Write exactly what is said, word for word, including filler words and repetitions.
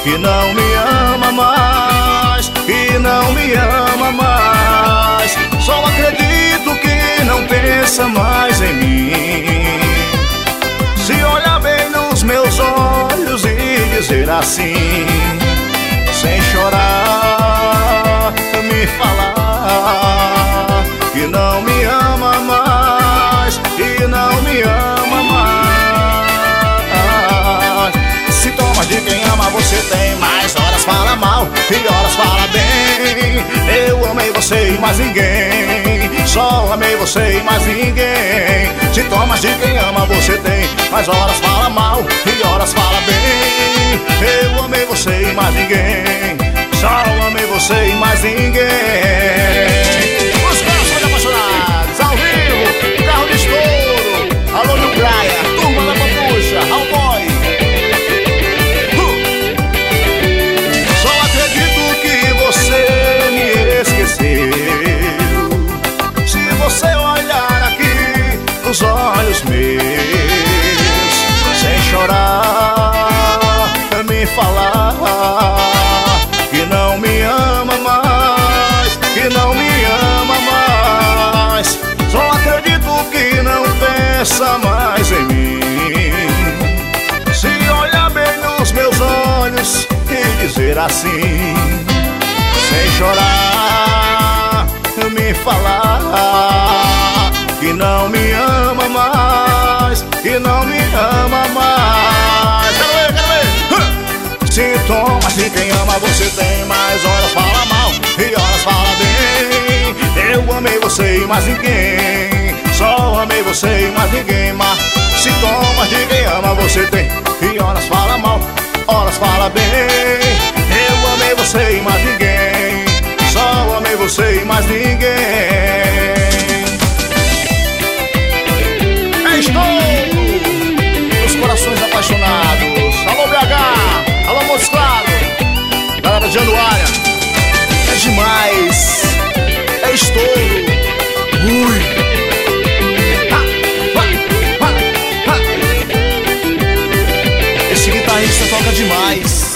que não me ama mais, que não me ama mais. Só acredito que não pensa mais em mim. Se olhar bem nos meus olhos e dizer assim, sem chorar, me falar que não me ama mais, que não me ama mais. Sintomas de quem ama você tem, mais horas fala mal e horas fala bem. Eu amei você e mais ninguém, só amei você e mais ninguém. Sintomas de quem ama você tem, mais horas fala mal e horas fala bem. Eu amei você e mais ninguém, só amei você e mais ninguém. Os corações apaixonados, ao vivo, carro de estouro. Alô, New Praia, turma da Papucha, Cowboy. uh. Só acredito que você me esqueceu. Se você olhar aqui nos olhos meus, sem chorar, me falar que não me ama mais, que não me ama mais. Só acredito que não pensa mais em mim. Se olhar bem nos meus olhos e dizer assim, sem chorar, me falar que não me ama mais, que não me ama mais. Quero ver, quero ver. Sintomas de quem ama você tem, mais horas fala mal e horas fala bem. Eu amei você e mais ninguém, só amei você e mais ninguém. Mas sintomas de quem ama você tem, e horas fala mal, horas fala bem. Eu amei você e mais ninguém, só amei você e mais ninguém. Estou nos corações apaixonados. Alô, B H, alô, Montes Claros, galera de Januária. É demais, é estouro. Ui. Ha, ha, ha, ha. Esse guitarrista toca demais.